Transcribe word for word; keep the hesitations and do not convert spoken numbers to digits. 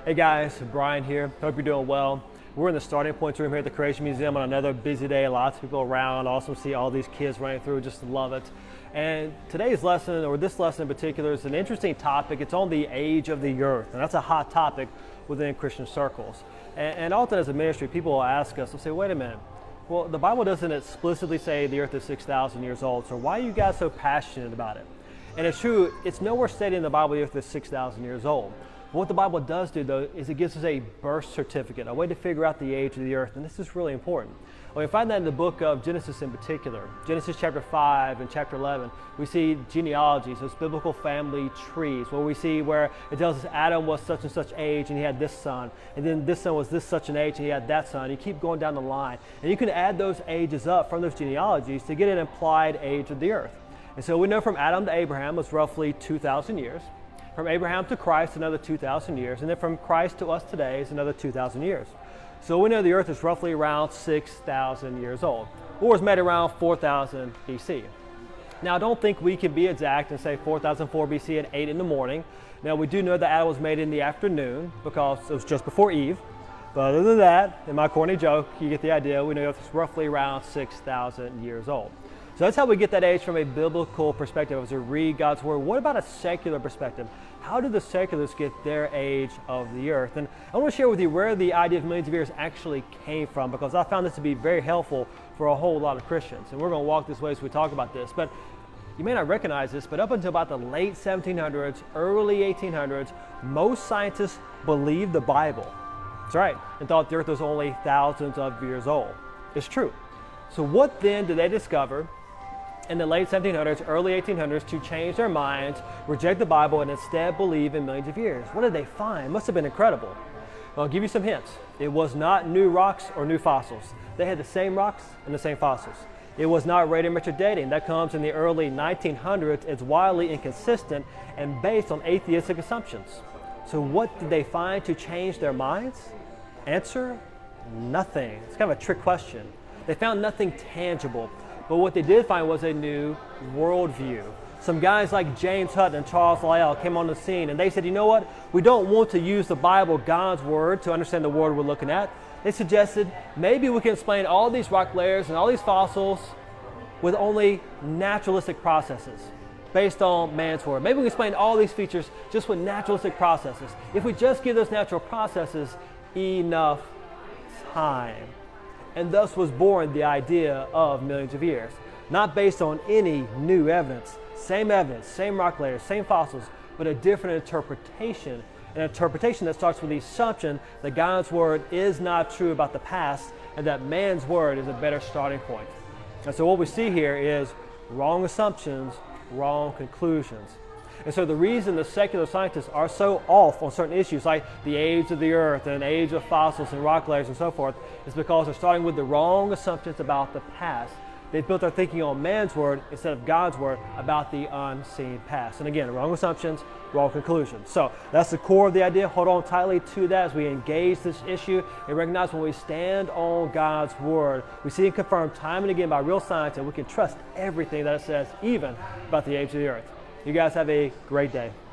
Hey guys, Brian here. Hope you're doing well. We're in the starting points room here at the Creation Museum on another busy day. Lots of people around. Awesome to see all these kids running through. Just love it. And today's lesson, or this lesson in particular, is an interesting topic. It's on the age of the earth, and that's a hot topic within Christian circles. And, and often as a ministry, people will ask us, they'll say, wait a minute. Well, the Bible doesn't explicitly say the earth is six thousand years old, so why are you guys so passionate about it? And it's true, it's nowhere stated in the Bible the earth is six thousand years old. But what the Bible does do, though, is it gives us a birth certificate, a way to figure out the age of the earth, and this is really important. We find that in the book of Genesis in particular. Genesis chapter five and chapter eleven, we see genealogies, those biblical family trees, where we see where it tells us Adam was such and such age and he had this son, and then this son was this such an age and he had that son. You keep going down the line, and you can add those ages up from those genealogies to get an implied age of the earth. And so we know from Adam to Abraham was roughly two thousand years. From Abraham to Christ, another two thousand years. And then from Christ to us today is another two thousand years. So we know the earth is roughly around six thousand years old, or was made around four thousand B C. Now, I don't think we can be exact and say four thousand four B C at eight in the morning. Now, we do know that Adam was made in the afternoon because it was just before Eve. But other than that, in my corny joke, you get the idea. We know it's roughly around six thousand years old. So that's how we get that age from a biblical perspective as we read God's Word. What about a secular perspective? How do the seculars get their age of the earth? And I want to share with you where the idea of millions of years actually came from, because I found this to be very helpful for a whole lot of Christians. And we're going to walk this way as we talk about this. But you may not recognize this, but up until about the late seventeen hundreds, early eighteen hundreds, most scientists believed the Bible. That's right, and thought the earth was only thousands of years old. It's true. So what then did they discover in the late seventeen hundreds, early eighteen hundreds to change their minds, reject the Bible, and instead believe in millions of years? What did they find? Must have been incredible. Well, I'll give you some hints. It was not new rocks or new fossils. They had the same rocks and the same fossils. It was not radiometric dating. That comes in the early nineteen hundreds. It's wildly inconsistent and based on atheistic assumptions. So what did they find to change their minds? Answer, nothing. It's kind of a trick question. They found nothing tangible. But what they did find was a new worldview. Some guys like James Hutton and Charles Lyell came on the scene, and they said, you know what? We don't want to use the Bible, God's Word, to understand the world we're looking at. They suggested maybe we can explain all these rock layers and all these fossils with only naturalistic processes based on man's Word. Maybe we can explain all these features just with naturalistic processes. If we just give those natural processes enough time. And thus was born the idea of millions of years. Not based on any new evidence, same evidence, same rock layers, same fossils, but a different interpretation. An interpretation that starts with the assumption that God's Word is not true about the past and that man's Word is a better starting point. And so what we see here is wrong assumptions, wrong conclusions. And so the reason the secular scientists are so off on certain issues like the age of the earth and age of fossils and rock layers and so forth is because they're starting with the wrong assumptions about the past. They've built their thinking on man's Word instead of God's Word about the unseen past. And again, wrong assumptions, wrong conclusions. So that's the core of the idea. Hold on tightly to that as we engage this issue and recognize when we stand on God's Word, we see it confirmed time and again by real science, and we can trust everything that it says, even about the age of the earth. You guys have a great day.